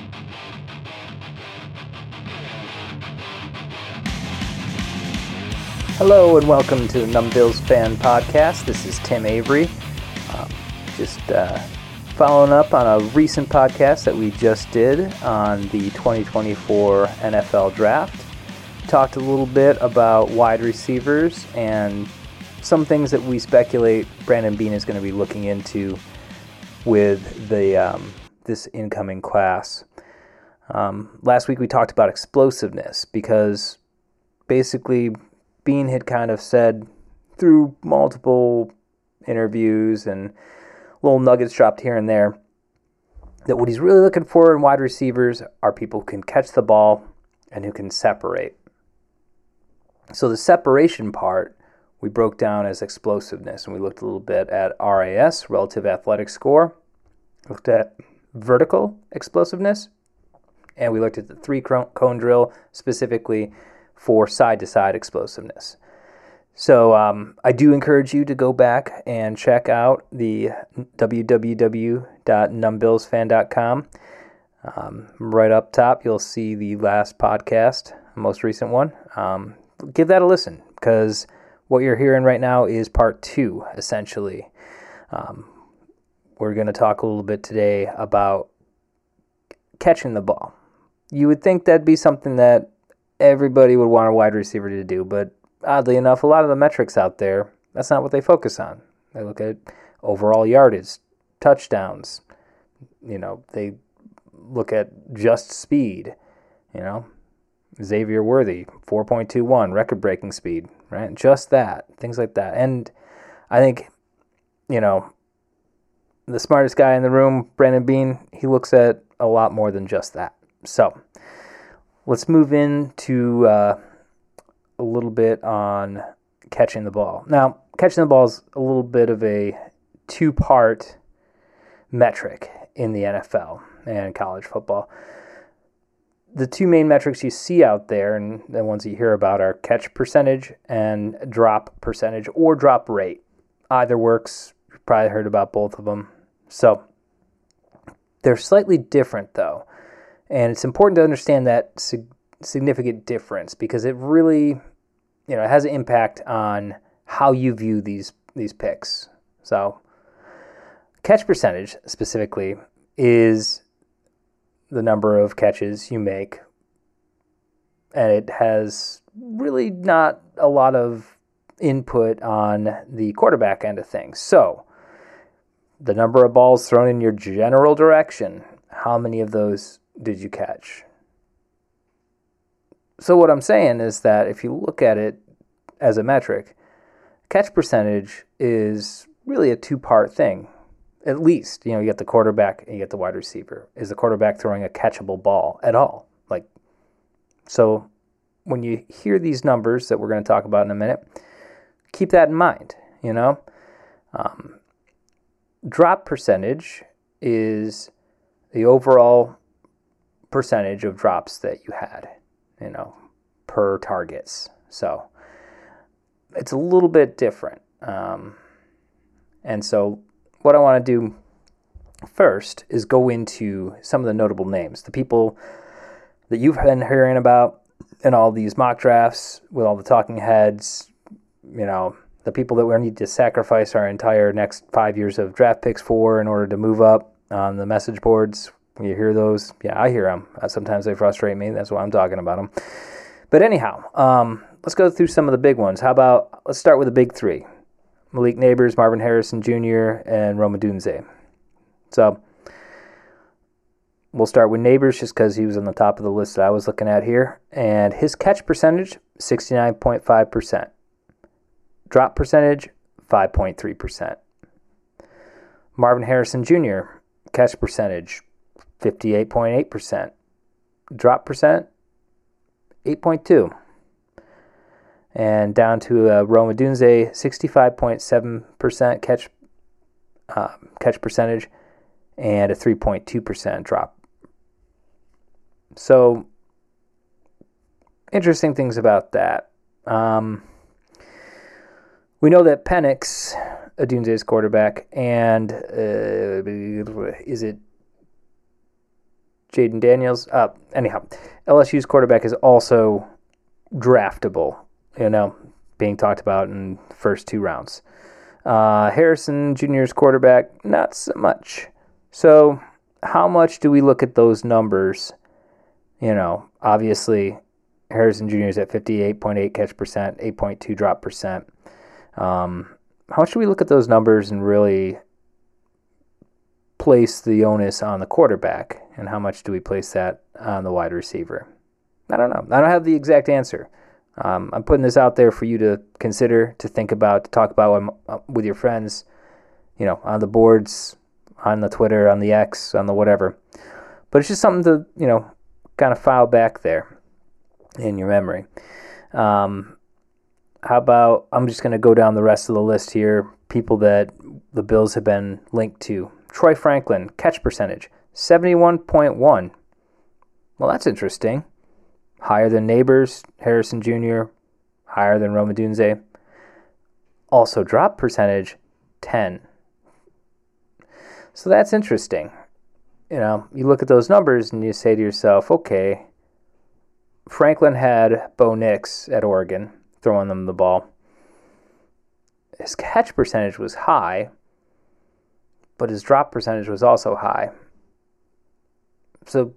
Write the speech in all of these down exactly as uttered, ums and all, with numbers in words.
Hello and welcome to the Numb Bills Fan Podcast. This is Tim Avery. Um, just uh, following up on a recent podcast that we just did on the twenty twenty-four N F L Draft. Talked a little bit about wide receivers and some things that we speculate Brandon Beane is going to be looking into with the um, this incoming class. Um, last week we talked about explosiveness because basically Beane had kind of said through multiple interviews and little nuggets dropped here and there that what he's really looking for in wide receivers are people who can catch the ball and who can separate. So the separation part we broke down as explosiveness, and we looked a little bit at R A S, relative athletic score, looked at vertical explosiveness, and we looked at the three-cone drill specifically for side-to-side explosiveness. So um, I do encourage you to go back and check out the w w w dot numb bills fan dot com. Um, right up top, you'll see the last podcast, most recent one. Um, give that a listen, because what you're hearing right now is part two, essentially. Um, we're going to talk a little bit today about catching the ball. You would think that'd be something that everybody would want a wide receiver to do, but oddly enough, a lot of the metrics out there, that's not what they focus on. They look at overall yardage, touchdowns, you know, they look at just speed, you know, Xavier Worthy, four point two one, record-breaking speed, right? Just that, things like that. And I think, you know, the smartest guy in the room, Brandon Beane, he looks at a lot more than just that. So let's move into uh, a little bit on catching the ball. Now, catching the ball is a little bit of a two-part metric in the N F L and college football. The two main metrics you see out there, and the ones you hear about, are catch percentage and drop percentage or drop rate. Either works. You've probably heard about both of them. So they're slightly different, though. And it's important to understand that sig- significant difference because it really, you know, it has an impact on how you view these these picks. So, catch percentage specifically is the number of catches you make, and it has really not a lot of input on the quarterback end of things. So, the number of balls thrown in your general direction, how many of those did you catch? So what I'm saying is that if you look at it as a metric, catch percentage is really a two-part thing. At least, you know, you get the quarterback and you get the wide receiver. Is the quarterback throwing a catchable ball at all? Like, so when you hear these numbers that we're going to talk about in a minute, keep that in mind, you know. Um, drop percentage is the overall percentage of drops that you had, you know, per targets. So it's a little bit different. Um, and so what I want to do first is go into some of the notable names, the people that you've been hearing about in all these mock drafts with all the talking heads, you know, the people that we need to sacrifice our entire next five years of draft picks for in order to move up on the message boards. You hear those? Yeah, I hear them. Uh, sometimes they frustrate me. That's why I'm talking about them. But anyhow, um, let's go through some of the big ones. How about, let's start with the big three. Malik Nabers, Marvin Harrison Junior, and Rome Odunze. So we'll start with Nabers just because he was on the top of the list that I was looking at here. And his catch percentage, sixty-nine point five percent. Drop percentage, five point three percent. Marvin Harrison Junior, catch percentage, fifty-eight point eight percent. Drop percent, eight point two. And down to uh, Rome Odunze, sixty-five point seven percent catch uh, catch percentage and a three point two percent drop. So, interesting things about that. Um, we know that Penix, Odunze's quarterback, and uh, is it Jaden Daniels. Uh, anyhow, L S U's quarterback is also draftable, you know, being talked about in the first two rounds. Uh, Harrison Junior's quarterback, not so much. So how much do we look at those numbers? You know, obviously, Harrison Junior is at fifty-eight point eight catch percent, eight point two drop percent. Um, how much do we look at those numbers and really place the onus on the quarterback? And how much do we place that on the wide receiver? I don't know. I don't have the exact answer. Um, I'm putting this out there for you to consider, to think about, to talk about with your friends, you know, on the boards, on the Twitter, on the X, on the whatever. But it's just something to, you know, kind of file back there in your memory. Um, how about, I'm just going to go down the rest of the list here. People that the Bills have been linked to. Troy Franklin, catch percentage, seventy-one point one. Well, that's interesting. Higher than Neighbors, Harrison Junior, higher than Rome Odunze. Also drop percentage, ten. So that's interesting. You know, you look at those numbers and you say to yourself, okay, Franklin had Bo Nix at Oregon throwing them the ball. His catch percentage was high, but his drop percentage was also high. So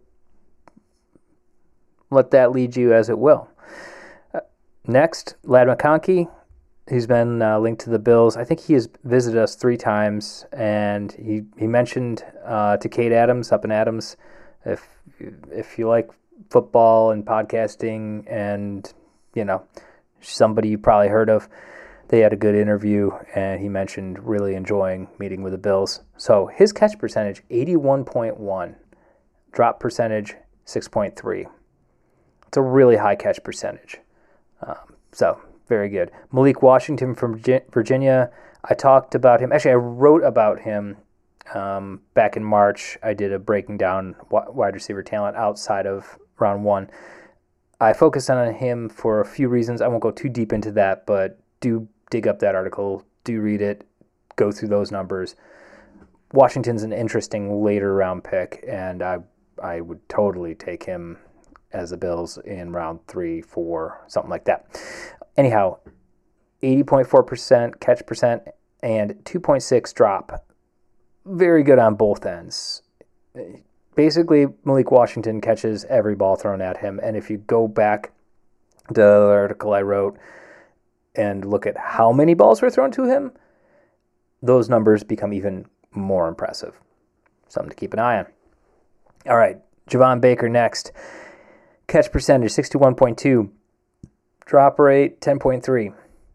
let that lead you as it will. Uh, next, Ladd McConkey, who's been uh, linked to the Bills. I think he has visited us three times, and he, he mentioned uh, to Kate Adams up in Adams, if if you like football and podcasting and, you know, somebody you probably heard of, they had a good interview, and he mentioned really enjoying meeting with the Bills. So his catch percentage, eighty-one point one. Drop percentage, six point three. It's a really high catch percentage. Um, so, very good. Malik Washington from Virginia. I talked about him. Actually, I wrote about him um, back in March. I did a breaking down wide receiver talent outside of round one. I focused on him for a few reasons. I won't go too deep into that, but do dig up that article. Do read it. Go through those numbers. Washington's an interesting later round pick, and I I would totally take him as the Bills in round three, four, something like that. Anyhow, eighty point four percent catch percent and two point six drop. Very good on both ends. Basically, Malik Washington catches every ball thrown at him, and if you go back to the article I wrote and look at how many balls were thrown to him, those numbers become even more impressive. Something to keep an eye on. All right, Javon Baker next. Catch percentage, sixty-one point two. Drop rate, ten point three.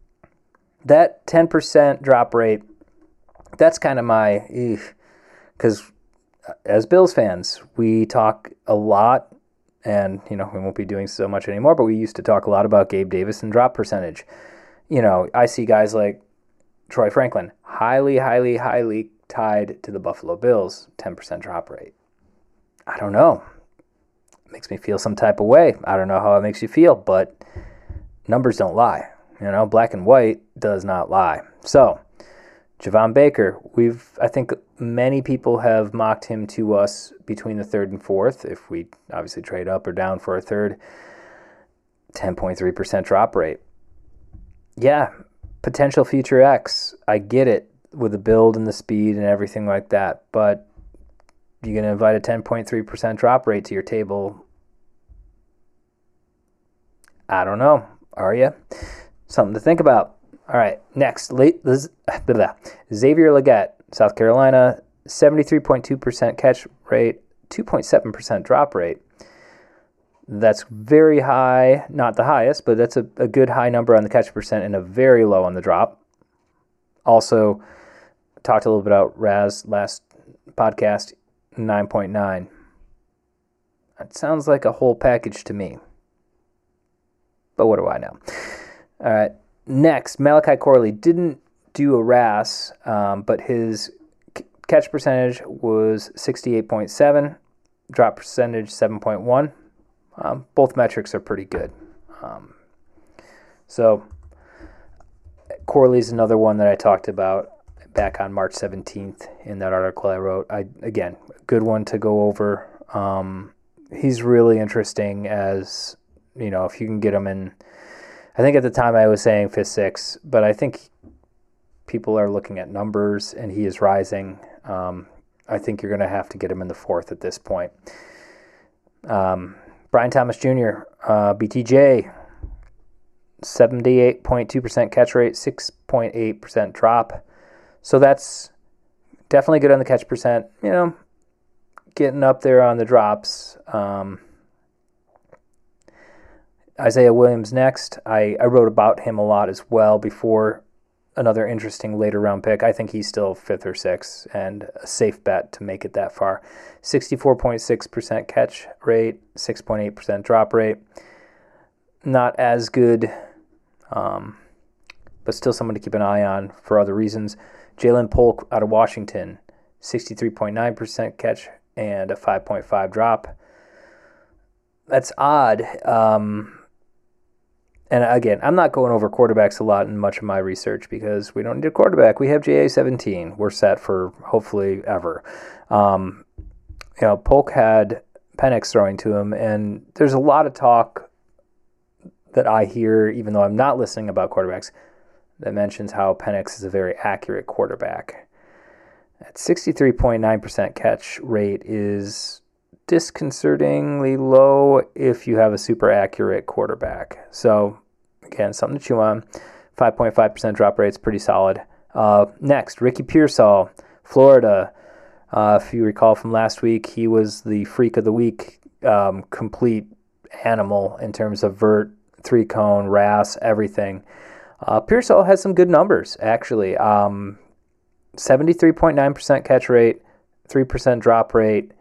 That ten percent drop rate, that's kind of my, because as Bills fans, we talk a lot, and, you know, we won't be doing so much anymore, but we used to talk a lot about Gabe Davis and drop percentage. You know, I see guys like Troy Franklin, highly, highly, highly tied to the Buffalo Bills, ten percent drop rate. I don't know. It makes me feel some type of way. I don't know how it makes you feel, but numbers don't lie. You know, black and white does not lie. So, Javon Baker, we've, I think many people have mocked him to us between the third and fourth. If we obviously trade up or down for a third, ten point three percent drop rate. Yeah, potential future X. I get it with the build and the speed and everything like that, but you're going to invite a ten point three percent drop rate to your table? I don't know. Are you? Something to think about. All right, next. Late, Xavier Legette, South Carolina, seventy-three point two percent catch rate, two point seven percent drop rate. That's very high, not the highest, but that's a, a good high number on the catch percent and a very low on the drop. Also, talked a little bit about Raz last podcast, nine point nine. That sounds like a whole package to me. But what do I know? All right. Next, Malachi Corley didn't do a R A S, um, but his c- catch percentage was sixty-eight point seven, drop percentage seven point one. Um, both metrics are pretty good. Um, so Corley's another one that I talked about back on March seventeenth in that article I wrote. I again, good one to go over Um, he's really interesting as, you know, if you can get him in, I think at the time I was saying fifth, sixth, but I think people are looking at numbers and he is rising. Um, I think you're going to have to get him in the fourth at this point. Um, Brian Thomas Junior, uh, B T J, seventy-eight point two percent catch rate, six point eight percent drop. So that's definitely good on the catch percent, you know, getting up there on the drops. Um, Isaiah Williams next. I, I wrote about him a lot as well before. Another interesting later round pick. I think he's still fifth or sixth and a safe bet to make it that far. sixty-four point six percent catch rate, six point eight percent drop rate. Not as good, um, but still someone to keep an eye on for other reasons. Jalen Polk out of Washington, sixty-three point nine percent catch and a five point five drop. That's odd. Um, and again, I'm not going over quarterbacks a lot in much of my research because we don't need a quarterback. We have J A seventeen. We're set for hopefully ever. Um, you know, Polk had Penix throwing to him, and there's a lot of talk that I hear, even though I'm not listening about quarterbacks, that mentions how Penix is a very accurate quarterback. At sixty-three point nine percent catch rate is disconcertingly low if you have a super accurate quarterback. So, again, something to chew on. five point five percent drop rate is pretty solid. Uh, next, Ricky Pearsall, Florida. Uh, if you recall from last week, he was the freak of the week, um, complete animal in terms of vert, three-cone, R A S, everything. Uh, Pearsall has some good numbers, actually. Um, seventy-three point nine percent catch rate, three percent drop rate.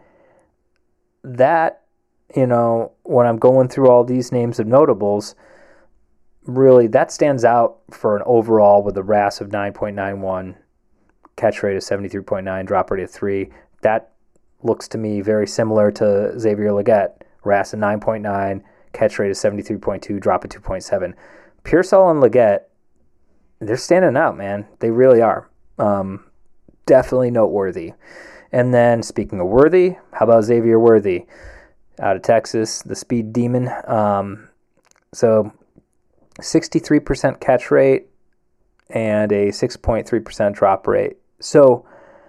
That, you know, when I'm going through all these names of notables, really that stands out for an overall with a R A S of nine point nine one, catch rate of seventy-three point nine, drop rate of three. That looks to me very similar to Xavier Legette. R A S of nine point nine, catch rate of seventy-three point two, drop of two point seven. Pearsall and Legette, they're standing out, man. They really are. Um, definitely noteworthy. And then, speaking of worthy, how about Xavier Worthy out of Texas, the speed demon? Um, so, sixty-three percent catch rate and a six point three percent drop rate. So,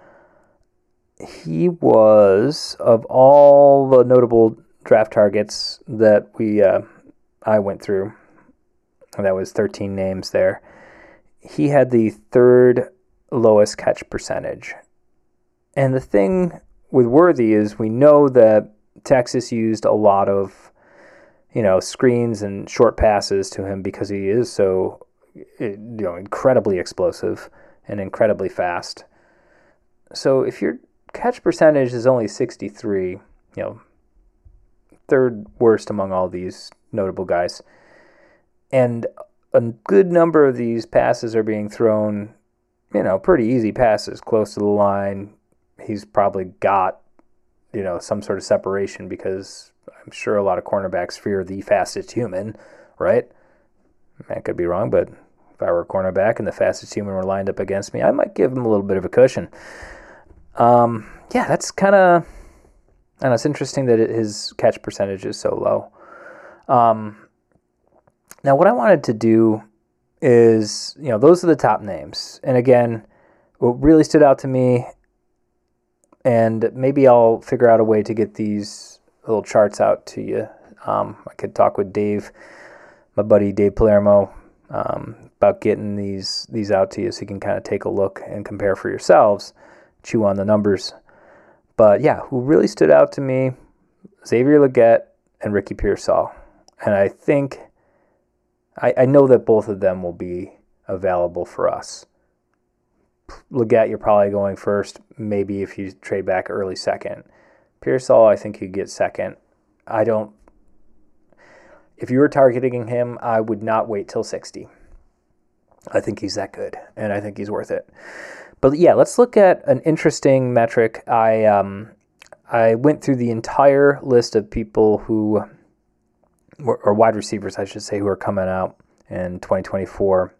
he was, of all the notable draft targets that we uh, I went through, that was thirteen names there, he had the third lowest catch percentage. And the thing with Worthy is we know that Texas used a lot of, you know, screens and short passes to him because he is so, you know, incredibly explosive and incredibly fast. So if your catch percentage is only sixty-three, you know, third worst among all these notable guys, and a good number of these passes are being thrown, you know, pretty easy passes close to the line. He's probably got, you know, some sort of separation because I'm sure a lot of cornerbacks fear the fastest human, right? I could be wrong, but if I were a cornerback and the fastest human were lined up against me, I might give him a little bit of a cushion. Um, yeah, that's kind of, and it's interesting that it, his catch percentage is so low. Um, now, what I wanted to do is, you know, those are the top names. And again, what really stood out to me, and maybe I'll figure out a way to get these little charts out to you. Um, I could talk with Dave, my buddy Dave Palermo, um, about getting these these out to you so you can kind of take a look and compare for yourselves, chew on the numbers. But yeah, who really stood out to me, Xavier Legette and Ricky Pearsall. And I think, I, I know that both of them will be available for us. Legette, you're probably going first, maybe if you trade back early second. Pearsall, I think you get second. I don't, if you were targeting him, I would not wait till sixty. I think he's that good, and I think he's worth it. But yeah, let's look at an interesting metric. I um, I went through the entire list of people who, were, or wide receivers, I should say, who are coming out in twenty twenty-four.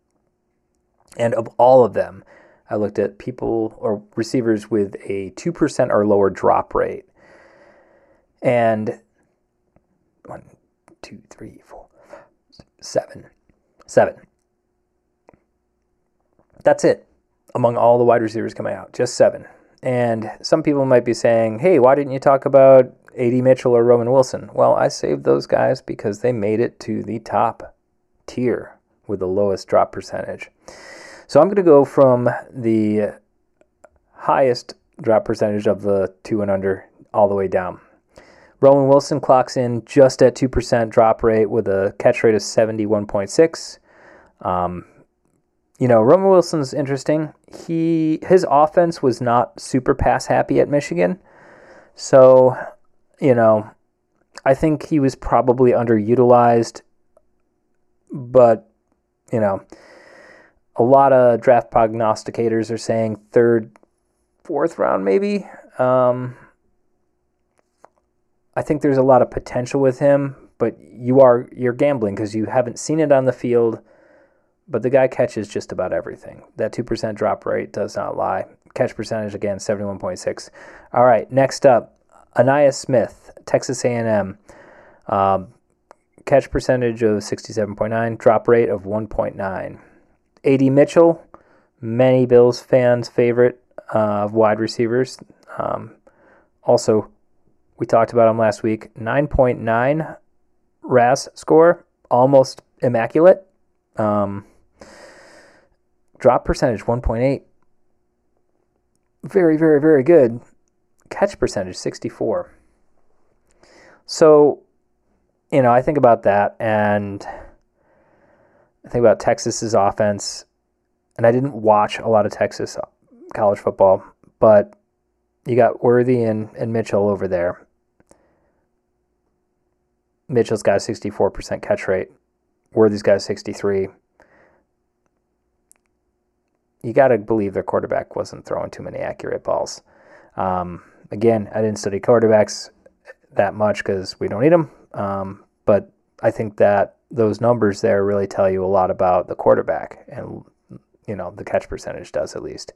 And of all of them, I looked at people or receivers with a two percent or lower drop rate. And one, two, three, four, seven. Seven. That's it among all the wide receivers coming out. Just seven. And some people might be saying, hey, why didn't you talk about A D Mitchell or Roman Wilson? Well, I saved those guys because they made it to the top tier with the lowest drop percentage. So I'm going to go from the highest drop percentage of the two and under all the way down. Roman Wilson clocks in just at two percent drop rate with a catch rate of seventy-one point six. Um, you know, Roman Wilson's interesting. He his offense was not super pass happy at Michigan. So, you know, I think he was probably underutilized. But, you know, a lot of draft prognosticators are saying third, fourth round maybe. Um, I think there's a lot of potential with him, but you are you're gambling because you haven't seen it on the field. But the guy catches just about everything. That two percent drop rate does not lie. Catch percentage, again, seventy-one point six. All right, next up, Ainias Smith, Texas A and M. Um, catch percentage of sixty-seven point nine, drop rate of one point nine. A D Mitchell, many Bills fans' favorite uh, of wide receivers. Um, also, we talked about him last week. nine point nine R A S score, almost immaculate. Um, drop percentage, one point eight. Very, very, very good. Catch percentage, sixty-four. So, you know, I think about that, and I think about Texas's offense, and I didn't watch a lot of Texas college football, but you got Worthy and, and Mitchell over there. Mitchell's got a sixty-four percent catch rate. Worthy's got a sixty-three. You got to believe their quarterback wasn't throwing too many accurate balls. Um, again, I didn't study quarterbacks that much because we don't need them. Um, but I think that those numbers there really tell you a lot about the quarterback, and you know the catch percentage does at least.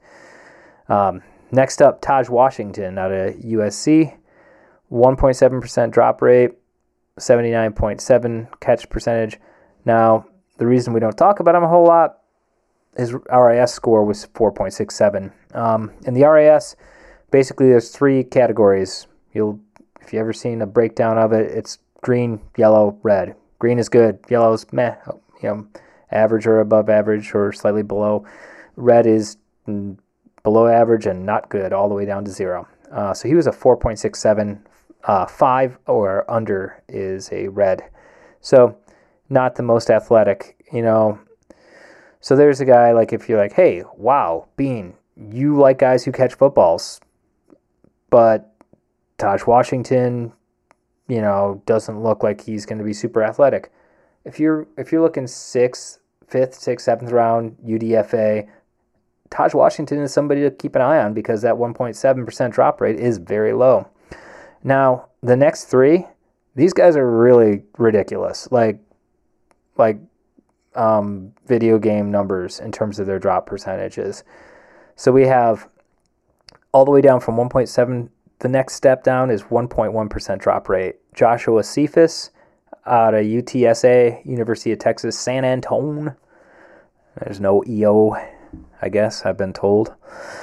Um, next up, Taj Washington out of U S C, one point seven percent drop rate, seventy-nine point seven catch percentage. Now, the reason we don't talk about him a whole lot, his R A S score was four point six seven. Um, and the R A S, basically there's three categories. You'll, if you've ever seen a breakdown of it, it's green, yellow, red. Green is good. Yellow is meh, you know, average or above average or slightly below. Red is below average and not good, all the way down to zero. Uh, so he was a four point six seven. Uh, five or under is a red. So not the most athletic, you know. So there's a guy, like, if you're like, hey, wow, Bean, you like guys who catch footballs, but Taj Washington, you know, doesn't look like he's going to be super athletic. If you're if you're looking sixth, fifth, sixth, seventh round U D F A, Taj Washington is somebody to keep an eye on because that one point seven percent drop rate is very low. Now, the next three, these guys are really ridiculous. Like, like um, video game numbers in terms of their drop percentages. So we have all the way down from one point seven. The next step down is one point one percent drop rate. Joshua Cephas out of U T S A, University of Texas, San Antone. There's no E O, I guess, I've been told.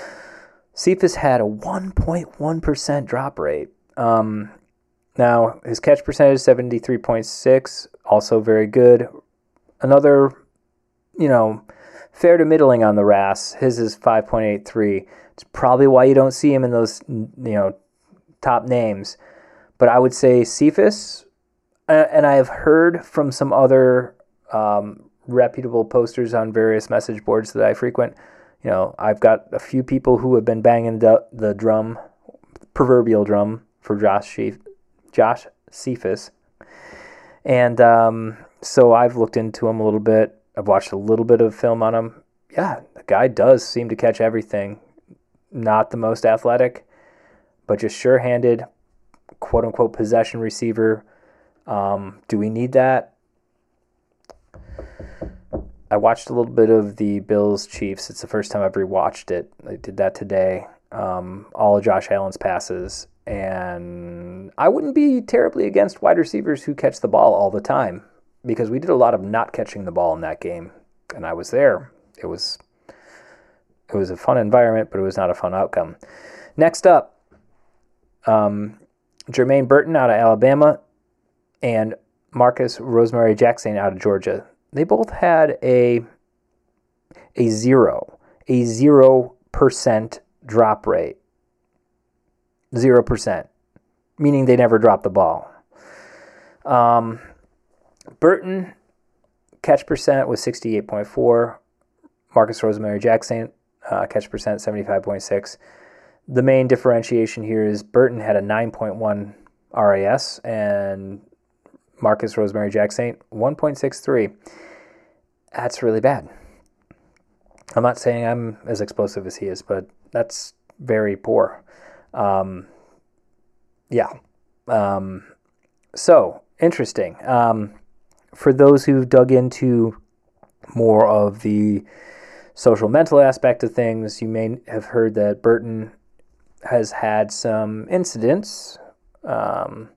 Cephas had a one point one percent drop rate. Um, now, his catch percentage, seventy-three point six, also very good. Another, you know, fair to middling on the R A S. His is five point eight three. It's probably why you don't see him in those, you know, top names. But I would say Cephas, and I have heard from some other um, reputable posters on various message boards that I frequent, you know, I've got a few people who have been banging the, the drum, proverbial drum, for Josh Sheaf, Josh Cephas. And um, so I've looked into him a little bit. I've watched a little bit of film on him. Yeah, the guy does seem to catch everything. Not the most athletic, but just sure-handed, quote-unquote, possession receiver. Um, do we need that? I watched a little bit of the Bills-Chiefs. It's the first time I've rewatched it. I did that today. um, all of Josh Allen's passes. And I wouldn't be terribly against wide receivers who catch the ball all the time, because we did a lot of not catching the ball in that game, and I was there. It was it was a fun environment, but it was not a fun outcome. Next up, um, Jermaine Burton out of Alabama and Marcus Rosemary-Jacksaint out of Georgia. They both had a a zero, a zero percent drop rate. Zero percent, meaning they never dropped the ball. Um, Burton catch percent was sixty-eight point four. Marcus Rosemary-Jacksaint uh, catch percent seventy-five point six. The main differentiation here is Burton had a nine point one R A S and Marcus Rosemary-Jacksaint one point six three. That's really bad. I'm not saying I'm as explosive as he is, but that's very poor. Um, yeah. Um, so, interesting. Um, for those who dug into more of the social mental aspect of things, you may have heard that Burton has had some incidents. Um,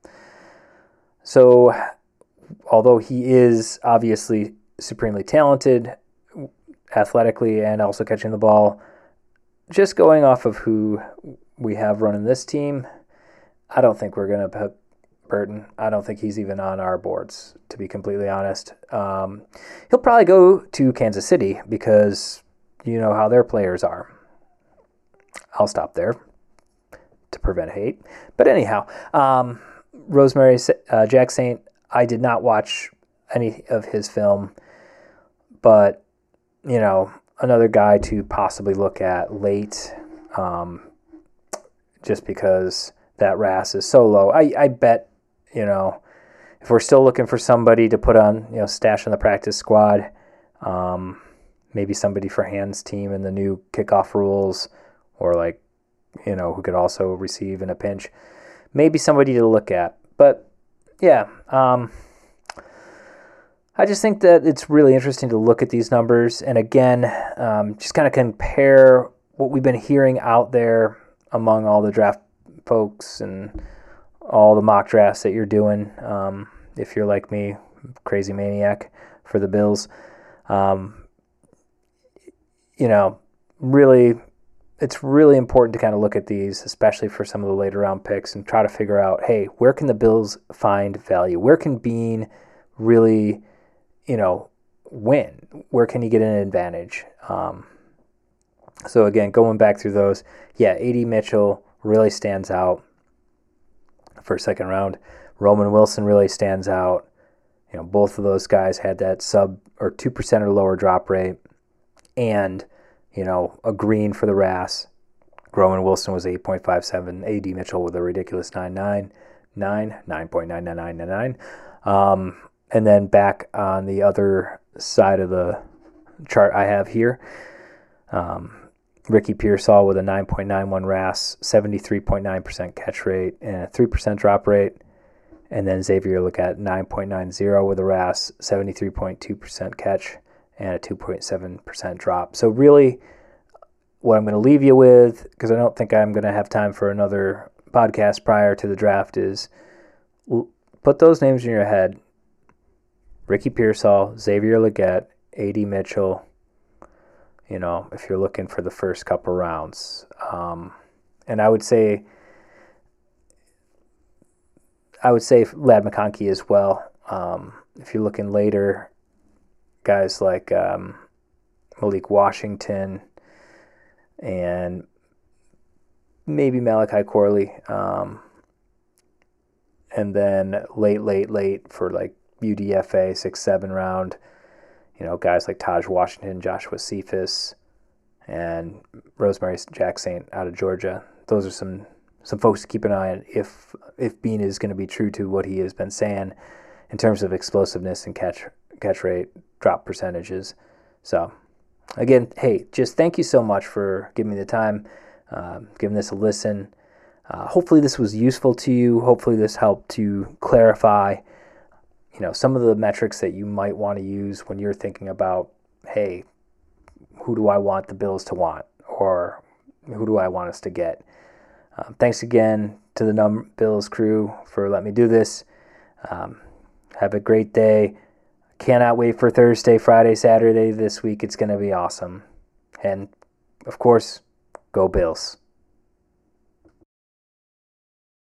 so, although he is obviously supremely talented athletically and also catching the ball, just going off of who we have running this team, I don't think we're going to put Burton. I don't think he's even on our boards, to be completely honest. Um, he'll probably go to Kansas City because you know how their players are. I'll stop there to prevent hate. But anyhow, um, Rosemary uh, Jacksaint, I did not watch any of his film, but, you know, another guy to possibly look at late, um, just because that R A S is so low. I, I bet, you know, if we're still looking for somebody to put on, you know, stash in the practice squad, um, maybe somebody for Hans' team in the new kickoff rules, or like, you know, who could also receive in a pinch, maybe somebody to look at. But yeah, um, I just think that it's really interesting to look at these numbers, and again, um, just kind of compare what we've been hearing out there among all the draft folks and all the mock drafts that you're doing. Um, if you're like me, crazy maniac for the Bills, um, you know, really, it's really important to kind of look at these, especially for some of the later round picks, and try to figure out, hey, where can the Bills find value? Where can Bean really, you know, win? Where can he get an advantage? Um, so again, going back through those, yeah, A D Mitchell really stands out for second round. Roman Wilson really stands out. You know, both of those guys had that sub or two percent or lower drop rate, and you know, a green for the R A S. Roman Wilson was eight point five seven. A D Mitchell with a ridiculous nine point nine nine, nine point nine nine nine nine nine. Um, and then back on the other side of the chart I have here, um, Ricky Pearsall with a nine point nine one R A S, seventy-three point nine percent catch rate, and a three percent drop rate. And then Xavier Legette, nine point nine zero with a R A S, seventy-three point two percent catch, and a two point seven percent drop. So really, what I'm going to leave you with, because I don't think I'm going to have time for another podcast prior to the draft, is put those names in your head. Ricky Pearsall, Xavier Legette, A D Mitchell, you know, if you're looking for the first couple rounds. Um, and I would say, I would say Ladd McConkey as well. Um, if you're looking later, guys like um, Malik Washington and maybe Malachi Corley. Um, and then late, late, late for like U D F A, six, seven round, you know, guys like Taj Washington, Joshua Cephas, and Rosemary Jacksaint out of Georgia. Those are some, some folks to keep an eye on if if Bean is going to be true to what he has been saying in terms of explosiveness and catch catch rate, drop percentages. So, again, hey, just thank you so much for giving me the time, um, giving this a listen. Uh, hopefully this was useful to you. Hopefully this helped to clarify, you know, some of the metrics that you might want to use when you're thinking about, hey, who do I want the Bills to want? Or who do I want us to get? Um, thanks again to the Numb Bills crew for letting me do this. Um, have a great day. Cannot wait for Thursday, Friday, Saturday this week. It's going to be awesome. And, of course, go Bills.